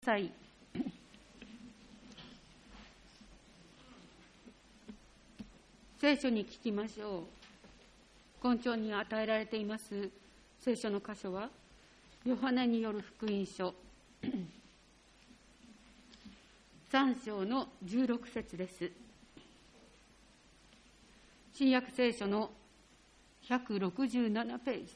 さい。聖書に聞きましょう。根性に与えられています聖書の箇所は、ヨハネによる福音書3章の16節です。新約聖書の167ページです。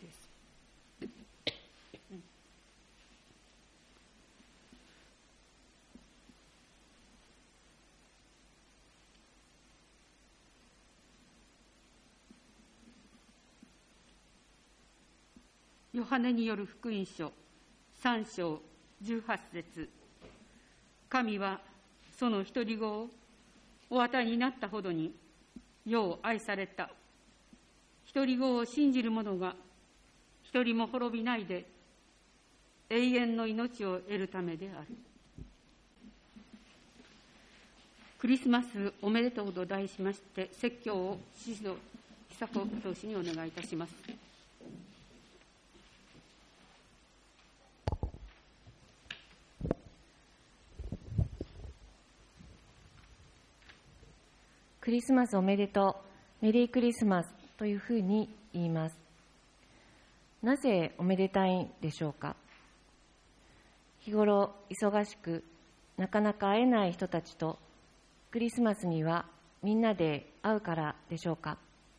ヨハネによる福音書3章18節。神はその独り子をお与えになったほどによう愛された。独り子を信じる者が一人も滅びないで永遠の命を得るためである。クリスマスおめでとうと題しまして、説教を宍戸久子教師にお願いいたします。 クリスマスおめでとう、メリークリスマスというふうに言います。なぜおめでたいんでしょうか。日頃忙しくなかなか会えない人たちとクリスマスにはみんなで会うからでしょうか。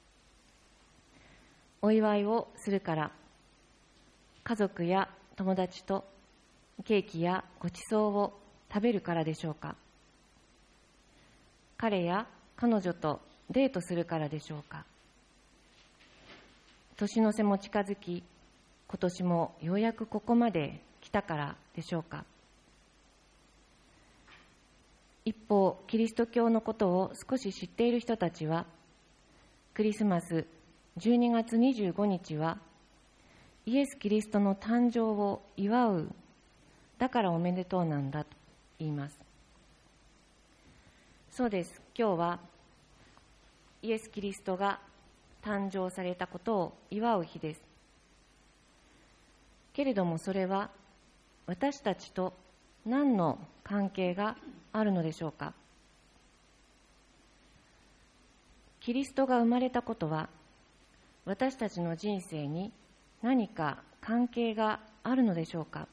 お祝いをするから、家族や友達とケーキやごちそうを食べるからでしょうか。彼や彼女とデートするからでしょうか。年の瀬も近づき、今年もようやくここまで来たからでしょうか。一方、キリスト教のことを少し知っている人たちは、クリスマス12月25日はイエス・キリストの誕生を祝う、だからおめでとうなんだと言います。そうです。今日はイエス・キリストが誕生されたことを祝う日です。けれどもそれは私たちと何の関係があるのでしょうか。キリストが生まれたことは私たちの人生に何か関係があるのでしょうか。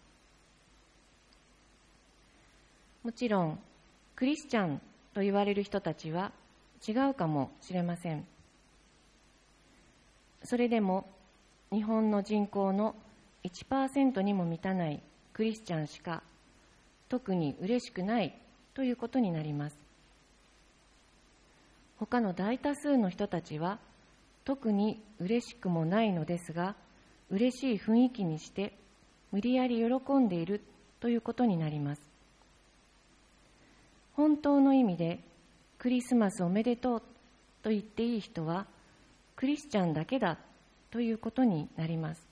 もちろんクリスチャンと言われる人たちは違うかもしれません。それでも日本の人口の 1% にも満たないクリスチャンしか特に嬉しくないということになります。他の大多数の人たちは特に嬉しくもないのですが、嬉しい雰囲気にして無理やり喜んでいるということになります。本当の意味でクリスマスおめでとうと言っていい人はクリスチャンだけだということになります。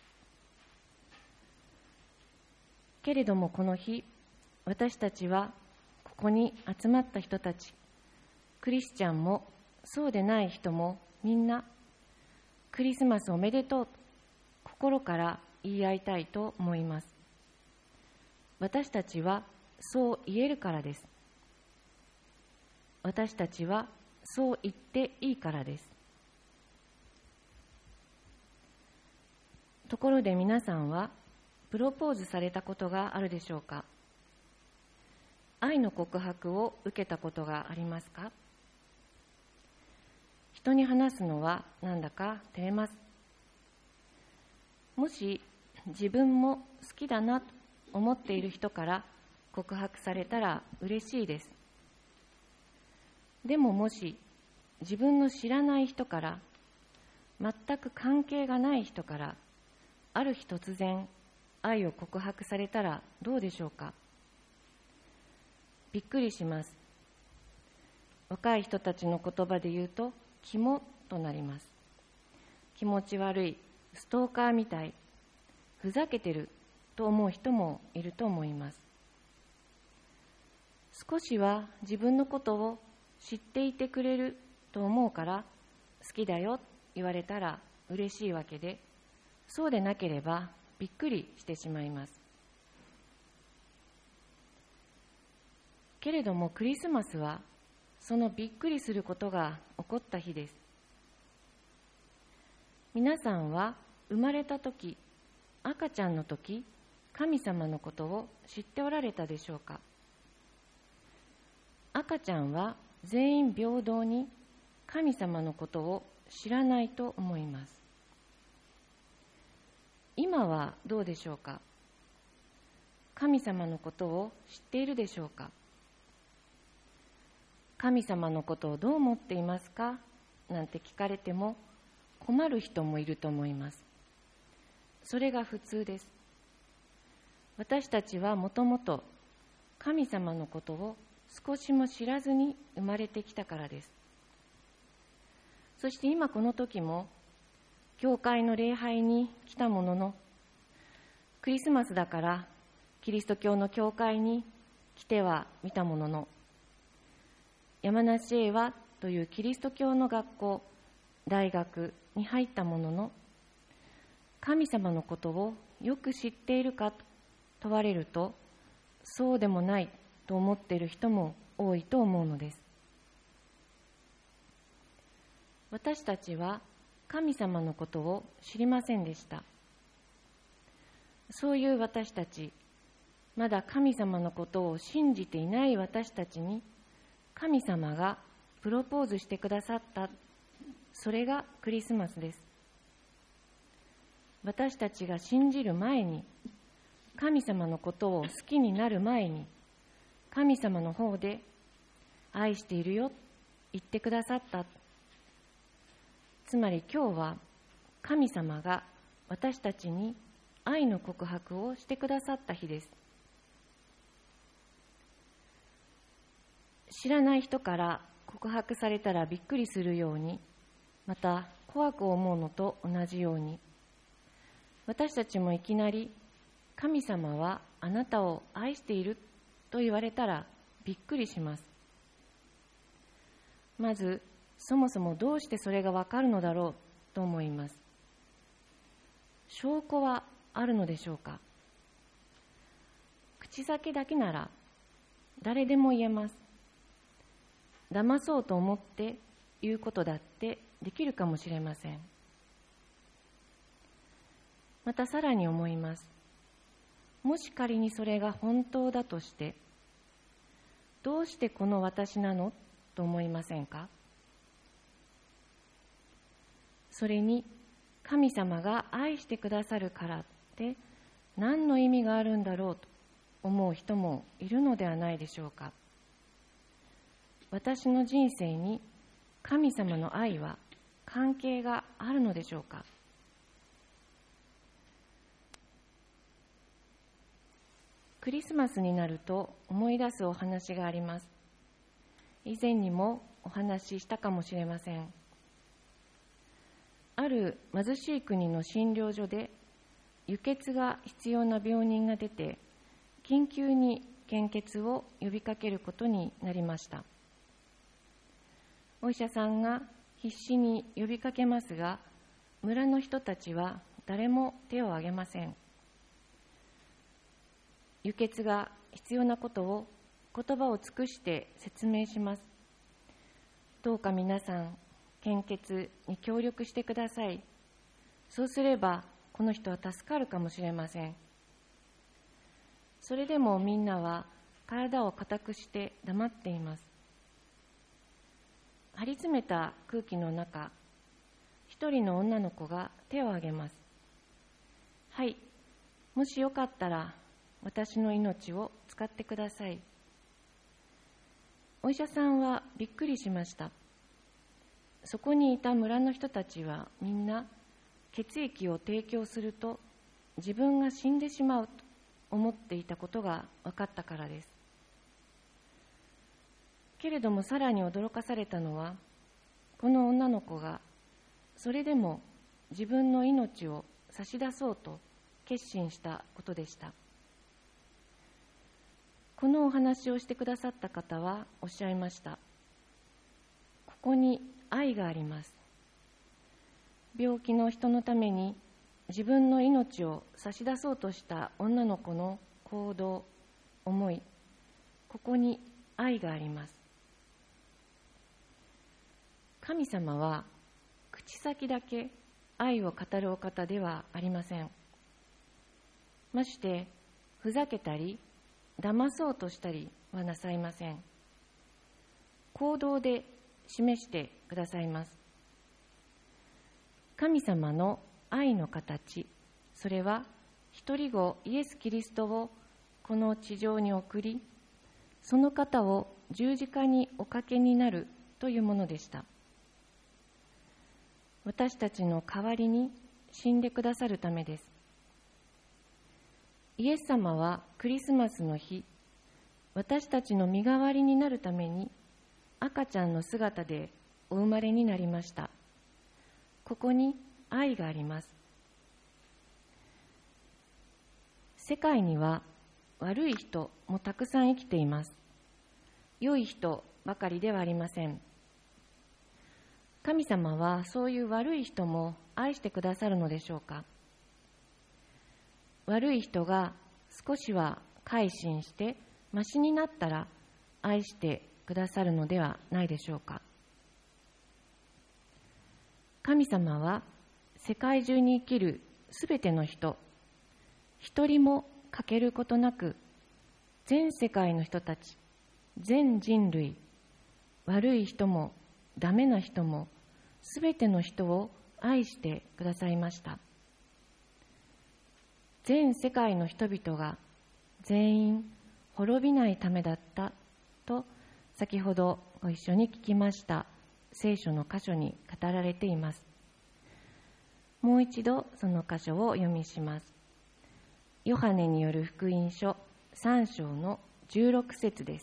けれどもこの日、私たちはここに集まった人たち、クリスチャンもそうでない人もみんなクリスマスおめでとうと心から言い合いたいと思います。私たちはそう言えるからです。私たちはそう言っていいからです。ところで皆さんはプロポーズされたことがあるでしょうか。愛の告白を受けたことがありますか。人に話すのはなんだか照れます。もし自分も好きだなと思っている人から告白されたら嬉しいです。でももし自分の知らない人から、全く関係がない人からある日突然愛を告白されたらどうでしょうか。びっくりします。若い人たちの言葉で言うとキモとなります。気持ち悪い、ストーカーみたい、ふざけてると思う人もいると思います。少しは自分のことを知っていてくれると思うから好きだよと言われたら嬉しいわけで、そうでなければびっくりしてしまいます。 けれどもクリスマスはそのびっくりすることが起こった日です。皆さんは生まれた時、赤ちゃんの時、神様のことを知っておられたでしょうか。赤ちゃんは全員平等に神様のことを知らないと思います。今はどうでしょうか。神様のことを知っているでしょうか。神様のことをどう思っていますかなんて聞かれても困る人もいると思います。それが普通です。私たちはもともと神様のことを少しも知らずに生まれてきたからです。そして今この時も教会の礼拝に来たものの、クリスマスだからキリスト教の教会に来てはみたものの、山梨英和というキリスト教の学校、大学に入ったものの、神様のことをよく知っているかと問われると、そうでもないと思っている人も多いと思うのです。私たちは神様のことを知りませんでした。そういう私たち、まだ神様のことを信じていない私たちに、神様がプロポーズしてくださった、それがクリスマスです。私たちが信じる前に、神様のことを好きになる前に、神様の方で愛しているよ言ってくださった。つまり今日は神様が私たちに愛の告白をしてくださった日です。知らない人から告白されたらびっくりするように、また怖く思うのと同じように、私たちもいきなり神様はあなたを愛していると言われたらびっくりします。まずそもそもどうしてそれがわかるのだろうと思います。証拠はあるのでしょうか。口先だけなら誰でも言えます。騙そうと思って言うことだってできるかもしれません。またさらに思います。もし仮にそれが本当だとして、どうしてこの私なのと思いませんか。それに神様が愛してくださるからって何の意味があるんだろうと思う人もいるのではないでしょうか。私の人生に神様の愛は関係があるのでしょうか。クリスマスになると思い出すお話があります。以前にもお話ししたかもしれません。ある貧しい国の診療所で輸血が必要な病人が出て、緊急に献血を呼びかけることになりました。お医者さんが必死に呼びかけますが、村の人たちは誰も手を挙げません。輸血が必要なことを言葉を尽くして説明します。どうか皆さん、献血に協力してください。そうすればこの人は助かるかもしれません。それでもみんなは体を固くして黙っています。張り詰めた空気の中、一人の女の子が手を挙げます。はい、もしよかったら私の命を使ってください。お医者さんはびっくりしました。そこにいた村の人たちはみんな血液を提供すると自分が死んでしまうと思っていたことが分かったからです。けれどもさらに驚かされたのは、この女の子がそれでも自分の命を差し出そうと決心したことでした。このお話をしてくださった方はおっしゃいました。ここに愛があります。病気の人のために自分の命を差し出そうとした女の子の行動、思い、ここに愛があります。神様は口先だけ愛を語るお方ではありません。ましてふざけたり騙そうとしたりはなさいません。行動で示してくださいます。神様の愛の形、それは一人子イエス・キリストをこの地上に送り、その方を十字架におかけになるというものでした。私たちの代わりに死んでくださるためです。イエス様はクリスマスの日、私たちの身代わりになるために赤ちゃんの姿でお生まれになりました。ここに愛があります。世界には悪い人もたくさん生きています。良い人ばかりではありません。神様はそういう悪い人も愛してくださるのでしょうか。悪い人が少しは改心してマシになったら愛してくださるのではないでしょうか。神様は世界中に生きるすべての人、一人も欠けることなく、全世界の人たち、全人類、悪い人もダメな人もすべての人を愛してくださいました。全世界の人々が全員滅びないためだったと、先ほどご一緒に聞きました聖書の箇所に語られています。もう一度その箇所をお読みします。ヨハネによる福音書3章の16節です。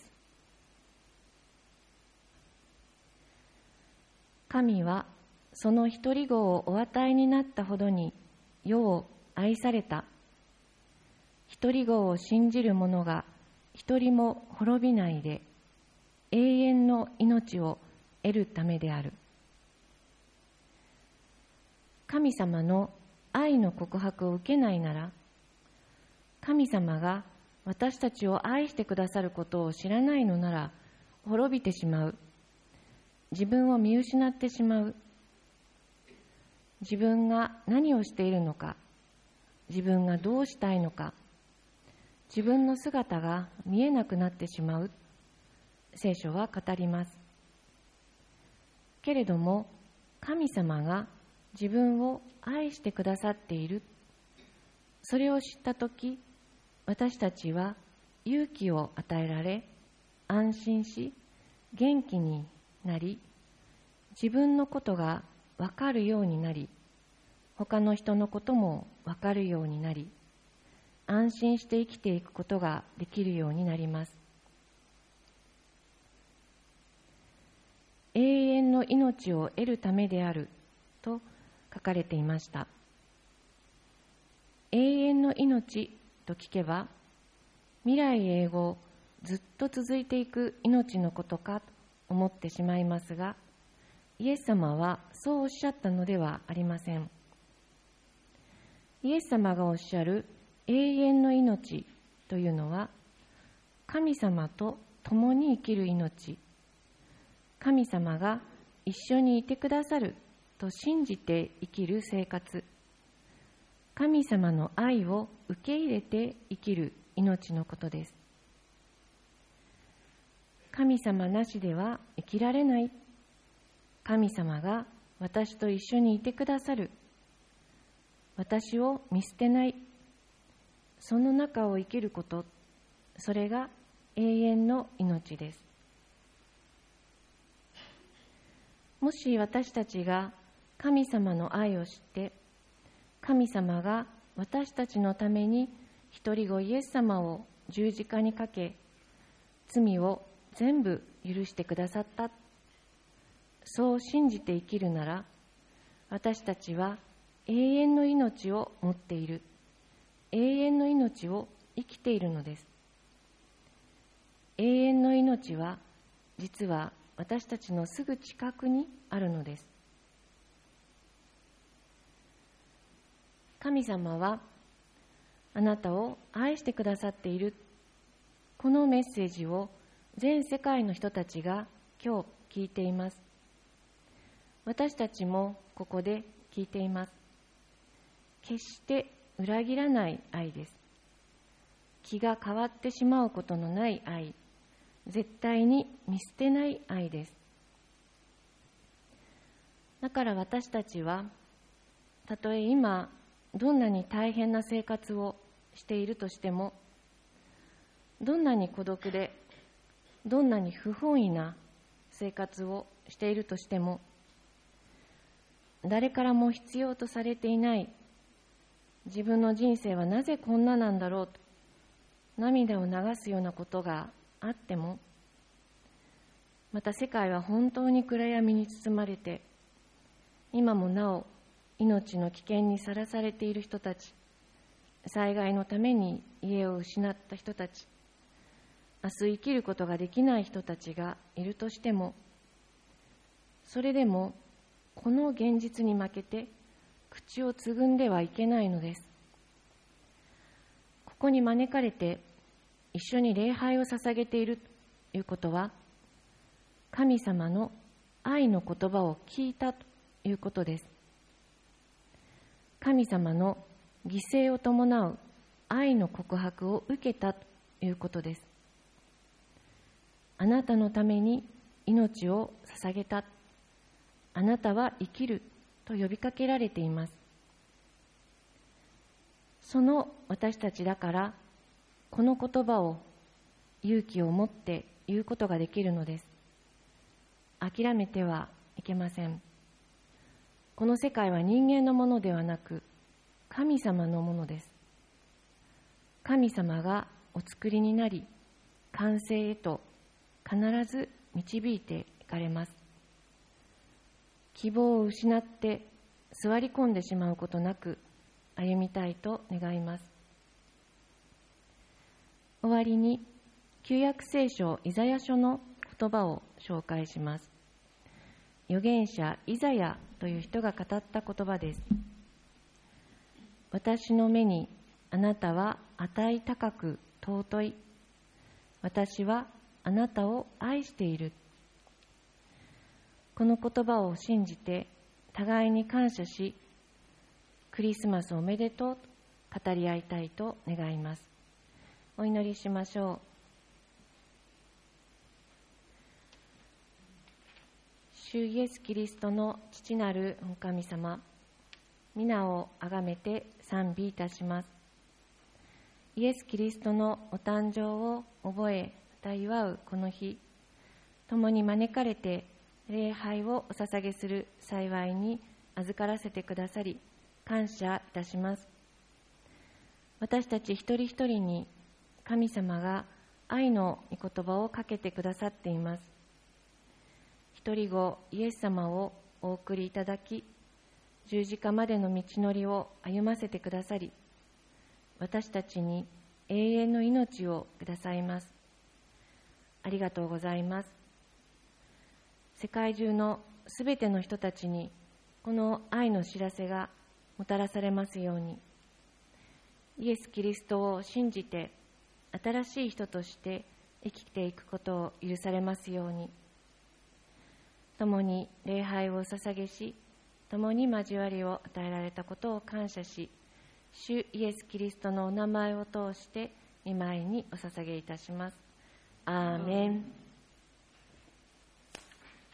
神はその一人子をお与えになったほどに世を愛された。一人子を信じる者が一人も滅びないで永遠の命を得るためである。神様の愛の告白を受けないなら、神様が私たちを愛してくださることを知らないのなら滅びてしまう。自分を見失ってしまう。自分が何をしているのか、自分がどうしたいのか、自分の姿が見えなくなってしまう。聖書は語ります。けれども、神様が自分を愛してくださっている。それを知ったとき、私たちは勇気を与えられ、安心し、元気になり、自分のことが分かるようになり、他の人のことも分かるようになり、安心して生きていくことができるようになります。永遠の命を得るためであると書かれていました。永遠の命と聞けば、未来永劫ずっと続いていく命のことかと思ってしまいますが、イエス様はそうおっしゃったのではありません。イエス様がおっしゃる永遠の命というのは、神様と共に生きる命、神様が一緒にいてくださると信じて生きる生活、神様の愛を受け入れて生きる命のことです。神様なしでは生きられない。神様が私と一緒にいてくださる。私を見捨てない。その中を生きること、それが永遠の命です。もし私たちが神様の愛を知って、神様が私たちのために一人子イエス様を十字架にかけ、罪を全部許してくださった、そう信じて生きるなら、私たちは永遠の命を持っている。永遠の命を生きているのです。永遠の命は実は私たちのすぐ近くにあるのです。神様はあなたを愛してくださっている。このメッセージを全世界の人たちが今日聞いています。私たちもここで聞いています。決して裏切らない愛です。気が変わってしまうことのない愛、絶対に見捨てない愛です。だから私たちは、たとえ今どんなに大変な生活をしているとしても、どんなに孤独で、どんなに不本意な生活をしているとしても、誰からも必要とされていない自分の人生はなぜこんななんだろうと涙を流すようなことがあっても、また世界は本当に暗闇に包まれて、今もなお命の危険にさらされている人たち、災害のために家を失った人たち、明日生きることができない人たちがいるとしても、それでもこの現実に負けて口をつぐんではいけないのです。ここに招かれて一緒に礼拝を捧げているということは、神様の愛の言葉を聞いたということです。神様の犠牲を伴う愛の告白を受けたということです。あなたのために命を捧げた。あなたは生きると呼びかけられています。その私たちだから、この言葉を勇気を持って言うことができるのです。諦めてはいけません。この世界は人間のものではなく、神様のものです。神様がお作りになり、完成へと必ず導いていかれます。希望を失って座り込んでしまうことなく歩みたいと願います。終わりに旧約聖書イザヤ書の言葉を紹介します。預言者イザヤという人が語った言葉です。私の目にあなたは値高く尊い。私はあなたを愛している。この言葉を信じて互いに感謝し、クリスマスおめでとうと語り合いたいと願います。お祈りしましょう。主イエス・キリストの父なる御神様、皆をあがめて賛美いたします。イエス・キリストのお誕生を覚え、また祝うこの日、共に招かれて礼拝をお捧げする幸いに預からせてくださり、感謝いたします。私たち一人一人に神様が愛の御言葉をかけてくださっています。一人子イエス様をお送りいただき、十字架までの道のりを歩ませてくださり、私たちに永遠の命をくださいます。ありがとうございます。世界中のすべての人たちにこの愛の知らせがもたらされますように、イエス・キリストを信じて新しい人として生きていくことを許されますように、共に礼拝を捧げし、共に交わりを与えられたことを感謝し、主イエス・キリストのお名前を通して御前にお捧げいたします。アーメン。